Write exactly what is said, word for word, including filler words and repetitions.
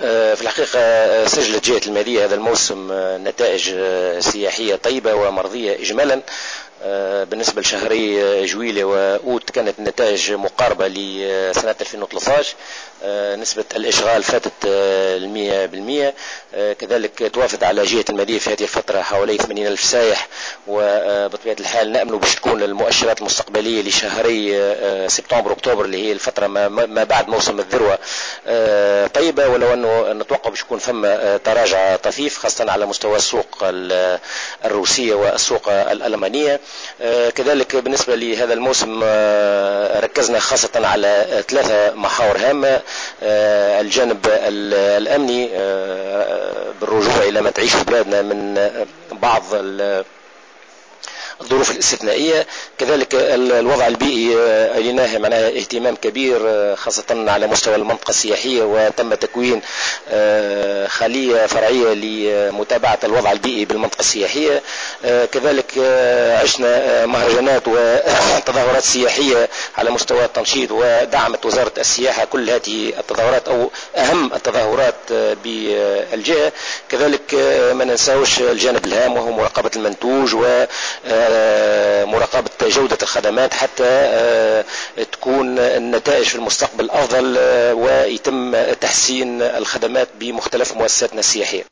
في الحقيقة سجلت جهة المالية هذا الموسم نتائج سياحية طيبة ومرضية إجمالا. بالنسبة لشهري جويلية وأوت كانت النتائج مقاربة لسنة ألفين وثلاثة عشر. نسبة الإشغال فاتت المية بالمية. كذلك توافد على جهة المالية في هذه الفترة حوالي ثمانين ألف سائح، وبطبيعة الحال نأمل باش تكون المؤشرات المستقبلية لشهري سبتمبر أكتوبر اللي هي الفترة ما بعد موسم الذروة طيبة، ولو أنه نتوقع باش يكون ثم تراجع طفيف خاصة على مستوى السوق الروسية والسوق الألمانية. كذلك بالنسبة لهذا الموسم ركزنا خاصة على ثلاثة محاور هامة: الجانب الأمني بالرجوع إلى ما تعيش بلادنا من بعض الظروف الاستثنائية، كذلك الوضع البيئي أليناه معناها اهتمام كبير خاصة على مستوى المنطقة السياحية، وتم تكوين خلية فرعية لمتابعة الوضع البيئي بالمنطقة السياحية. كذلك عشنا مهرجانات وتظاهرات سياحية على مستوى التنشيط، ودعمت وزارة السياحة كل هذه التظاهرات أو أهم التظاهرات بالجهة. كذلك ما ننساوش الجانب الهام وهو مراقبة المنتوج و مراقبة جودة الخدمات حتى تكون النتائج في المستقبل أفضل ويتم تحسين الخدمات بمختلف مؤسساتنا السياحية.